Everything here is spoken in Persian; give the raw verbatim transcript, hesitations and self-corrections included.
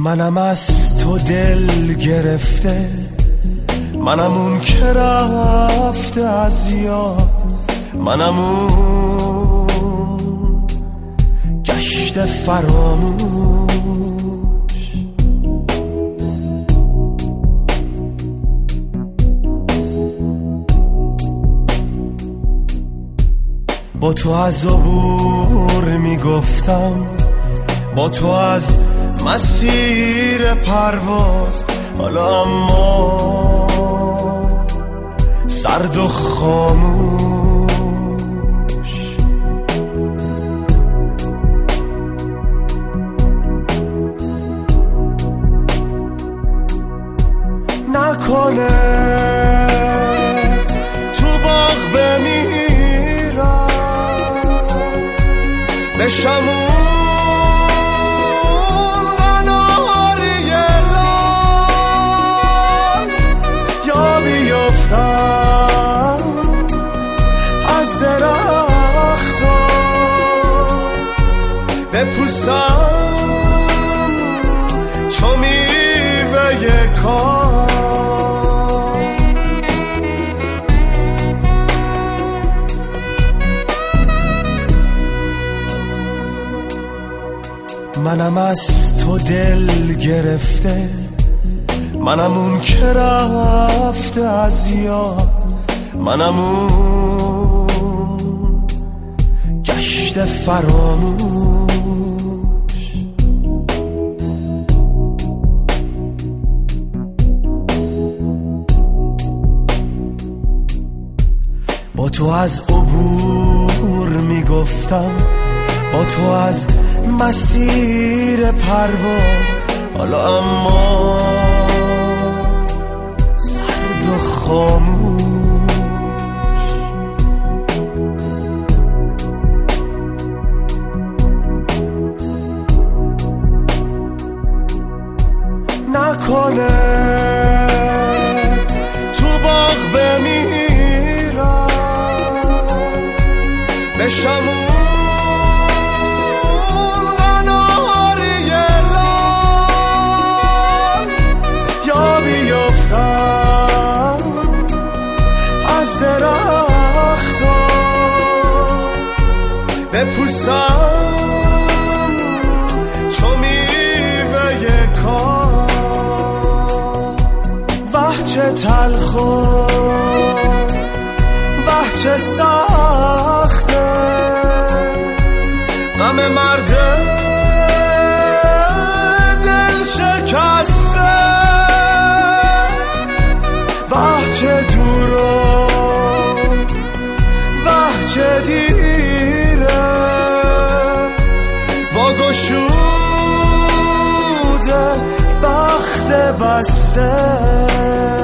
منم از تو دل گرفته، منم اون که رفته از یاد، منم اون گشت فراموش. با تو از عبور میگفتم، با تو از مسیر پرواز، حالا اما سرد و خاموش. نکنه تو باغ بمیرم، بشم بپوسم چو میوه کار. منم از تو دل گرفته، منم اون که رفته از یاد، منم اون گشت فراموش. با تو از عبور میگفتم، با تو از مسیر پرواز، حالا اما سرد و خاموش. نکنه تو باغ بمیرم، بشم اون قناری لال، یا بیفتم از درختان، بپوسم چو میوه کار. وه چه تلخ و وه چه سخته غم مرد دل شکسته، وه چه دور و وه چه دیره، واگشوده بخت بسته.